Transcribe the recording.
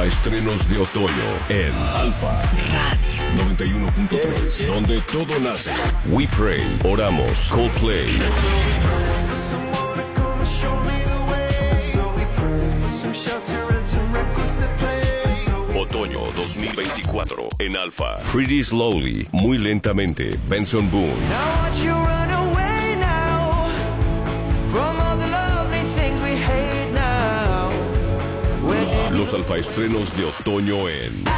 estrenos de otoño en Alfa Radio 91.3, donde todo nace. We Pray, Oramos, Coldplay. Otoño 2024 en Alfa. Pretty Slowly, muy lentamente, Benson Boone. Los alfa estrenos de otoño en